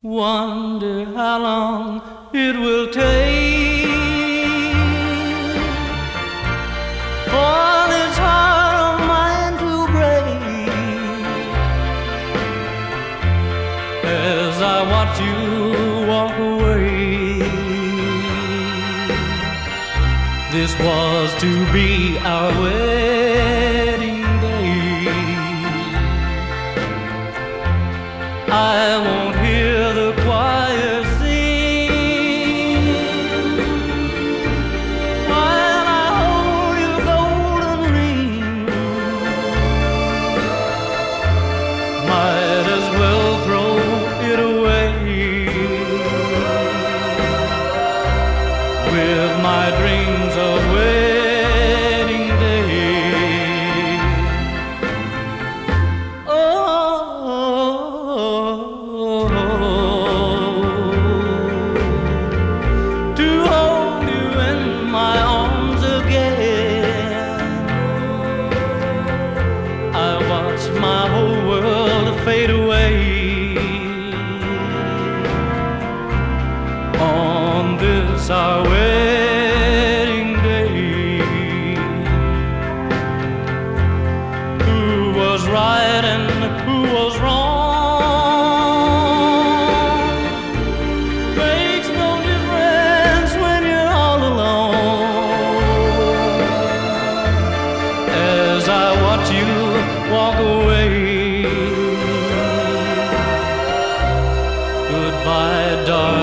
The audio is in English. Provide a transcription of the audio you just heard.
Wonder how long it will take for this heart of mine to break as I watch you walk away. This was to be our wedding day. I won't hear the choir sing while I hold your golden ring. Might as well throw it away with my dreams of wedding day. To hold you in my arms again, I watch my whole world fade away on this our wedding day. Who was right and who was wrong makes no difference when you're all alone. As I watch you walk away, goodbye, darling.